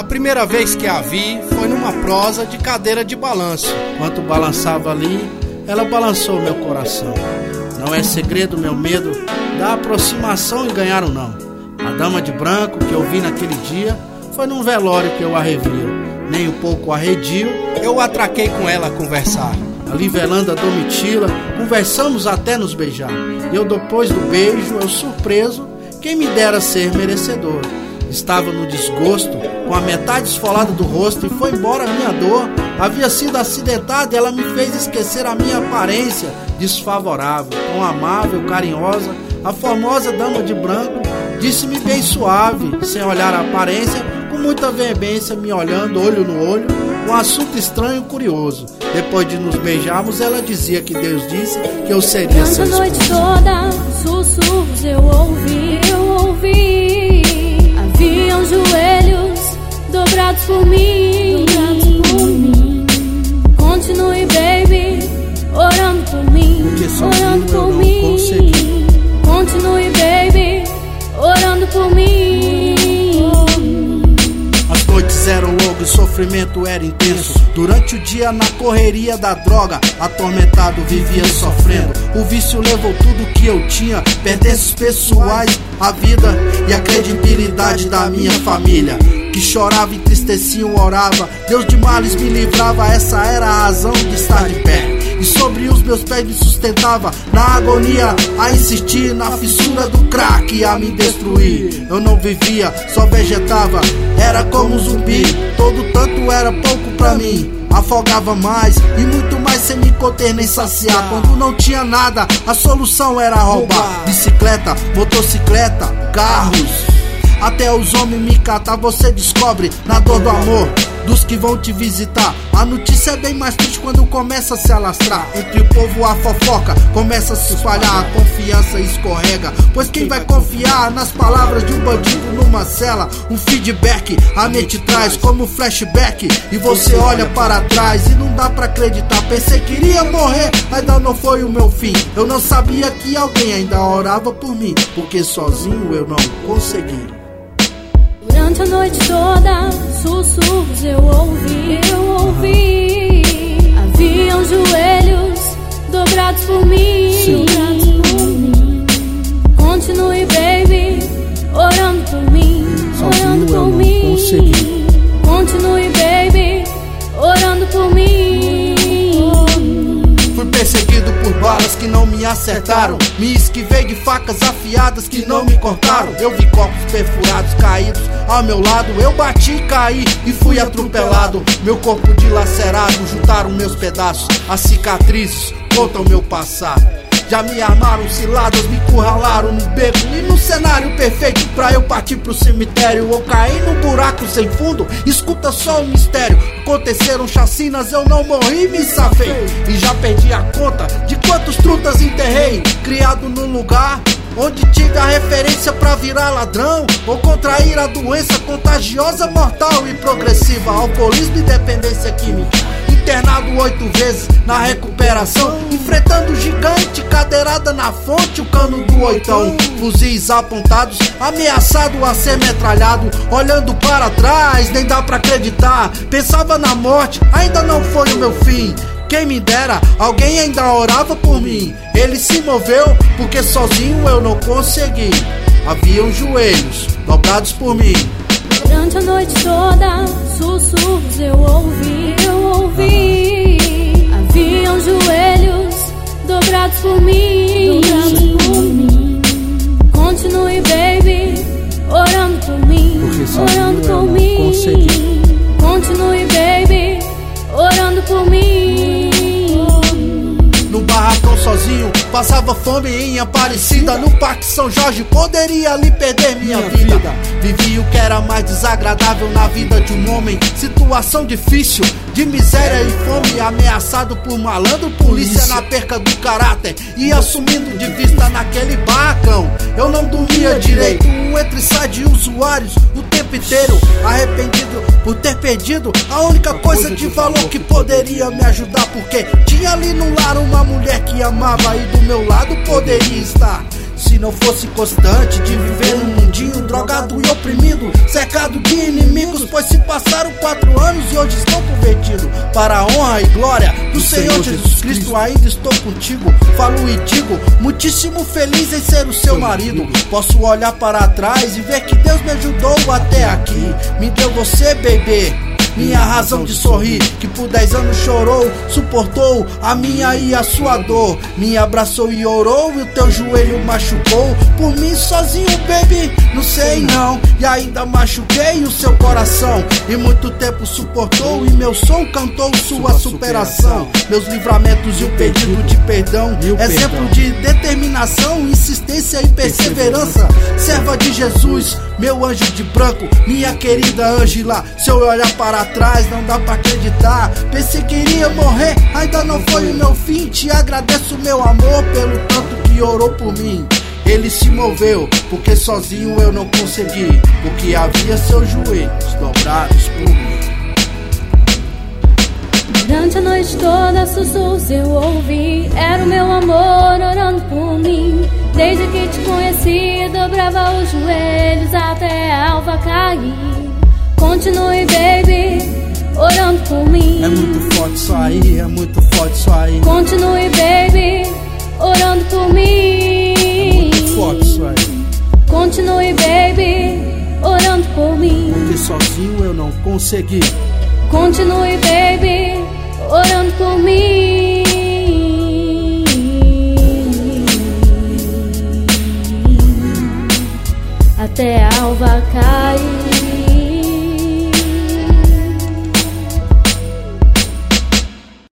primeira vez que a vi foi numa prosa de cadeira de balanço. Enquanto balançava ali, ela balançou meu coração. Não é segredo meu medo da aproximação e ganhar um não. A dama de branco que eu vi naquele dia foi num velório que eu a revia. Nem um pouco arredio, eu atraquei com ela a conversar. Ali velando a Domitila, conversamos até nos beijar. E eu depois do beijo, eu surpreso, quem me dera ser merecedor. Estava no desgosto, com a metade esfolada do rosto, e foi embora a minha dor. Havia sido acidentada e ela me fez esquecer a minha aparência desfavorável. Tão amável, carinhosa, a formosa dama de branco disse-me bem suave, sem olhar a aparência, com muita veemência, me olhando olho no olho, um assunto estranho e curioso. Depois de nos beijarmos, ela dizia que Deus disse que eu seria seu esposo. A noite toda, sussurros eu ouvi. Haviam joelhos dobrados por mim. Continue, baby, orando por mim. Orando por mim. Continue, baby, orando por mim. As noites eram longas, o sofrimento era intenso. Durante o dia na correria da droga, atormentado vivia sofrendo. O vício levou tudo que eu tinha, pertences pessoais, a vida e a credibilidade da minha família, que chorava, entristecia, orava. Deus de males me livrava, essa era a razão de estar de pé. E sobre os meus pés me sustentava, na agonia a insistir, na fissura do crack a me destruir. Eu não vivia, só vegetava, era como um zumbi. Todo tanto era pouco pra mim, afogava mais e muito mais sem me conter nem saciar. Quando não tinha nada, a solução era roubar bicicleta, motocicleta, carros, até os homens me catar. Você descobre na dor do amor dos que vão te visitar. A notícia é bem mais triste quando começa a se alastrar. Entre o povo a fofoca começa a se espalhar, a confiança escorrega, pois quem vai confiar nas palavras de um bandido numa cela? Um feedback a mente traz como flashback, e você olha para trás e não dá pra acreditar. Pensei que iria morrer, ainda não foi o meu fim. Eu não sabia que alguém ainda orava por mim, porque sozinho eu não consegui. Durante a noite toda, sussurros eu ouvi. Haviam joelhos dobrados por mim. Continue, baby, orando por mim. Orando por mim. Continue, baby, orando por mim. Fui perseguido por balas que não me acertaram, me esquivei de facas afiadas que não me cortaram. Eu vi corpos perfurados caídos ao meu lado, eu bati e caí e fui atropelado. Meu corpo dilacerado, juntaram meus pedaços, as cicatrizes contam meu passado. Já me armaram ciladas, me encurralaram no beco, e no cenário perfeito pra eu partir pro cemitério ou cair num buraco sem fundo. Escuta só um mistério, aconteceram chacinas, eu não morri, me safei, e já perdi a conta de quantos trutas enterrei. Criado num lugar onde tive a referência pra virar ladrão ou contrair a doença contagiosa, mortal e progressiva, alcoolismo e dependência química. Internado 8 vezes na recuperação, enfrentando gigante, cadeirada na fonte, o cano do oitão. Fuzis apontados, ameaçado a ser metralhado. Olhando para trás, nem dá pra acreditar. Pensava na morte, ainda não foi o meu fim. Quem me dera, alguém ainda orava por mim. Ele se moveu, porque sozinho eu não consegui. Haviam joelhos dobrados por mim. Durante a noite toda, sussurros eu ouvi. Haviam joelhos dobrados por mim. Continue, baby, orando por mim. Orando por mim. Continue, baby, orando por mim. No barracão sozinho, passava fome em Aparecida. No Parque São Jorge, poderia ali perder minha vida. Vivi o que era mais desagradável na vida de um homem. Situação difícil, de miséria e fome, ameaçado por malandro, polícia na perca do caráter e assumindo de vista naquele barracão. Eu não dormia direito, entre e sai de usuários o tempo inteiro, arrependido por ter perdido a única coisa de valor que poderia me ajudar, porque tinha ali no lar uma mulher que amava e do meu lado poderia estar. Se não fosse constante de viver num mundinho soldadinho, drogado e oprimido, cercado de inimigos, pois se passaram 4 anos e hoje estou convertido para a honra e glória do Senhor Jesus Cristo. Ainda estou contigo, falo e digo, muitíssimo feliz em ser o seu marido. Posso olhar para trás e ver que Deus me ajudou até aqui. Me deu você, bebê, minha razão de sorrir, que por 10 anos chorou, suportou a minha e a sua dor, me abraçou e orou e o teu joelho machucou por mim sozinho, baby, não sei não, e ainda machuquei o seu coração, e muito tempo suportou e meu som cantou sua superação, meus livramentos e o pedido de perdão, exemplo de determinação, insistência e perseverança, serva de Jesus, meu anjo de branco, minha querida Ângela, se eu olhar para trás não dá pra acreditar, pensei que iria morrer, ainda não foi o meu fim, te agradeço meu amor pelo tanto que orou por mim. Ele se moveu, porque sozinho eu não consegui, porque havia seus joelhos dobrados por mim. Durante a noite toda sussurros eu ouvi, era o meu amor orando por mim. Desde que te conheci, dobrava os joelhos até a alva cair. Continue, baby, orando por mim. É muito forte isso aí, é muito forte isso aí. Continue, baby, orando por mim. É muito forte isso aí. Continue, baby, orando por mim. Porque sozinho eu não consegui. Continue, baby, orando por mim. Até a alva cair.